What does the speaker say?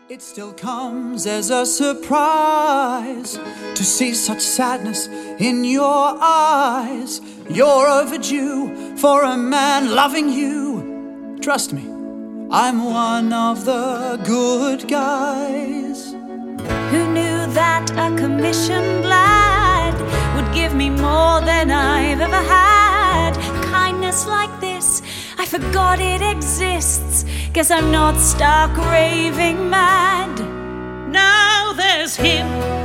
It still comes as a surprise to see such sadness in your eyes. You're overdue for a man loving you. Trust me, I'm one of the good guys. Who knew that a commissioned lad would give me more than I've ever had? Kindness like this, I forgot it exists. Guess I'm not stark raving mad. Now there's him